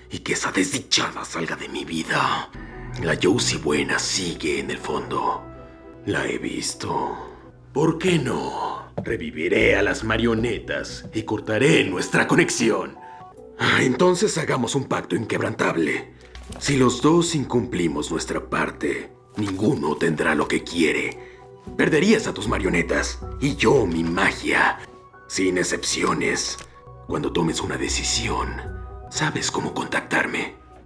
y que esa desdichada salga de mi vida. La Josie buena sigue en el fondo. La he visto. ¿Por qué no? Reviviré a las marionetas y cortaré nuestra conexión. Entonces hagamos un pacto inquebrantable. Si los dos incumplimos nuestra parte, ninguno tendrá lo que quiere. Perderías a tus marionetas y yo mi magia. Sin excepciones. Cuando tomes una decisión, sabes cómo contactarme.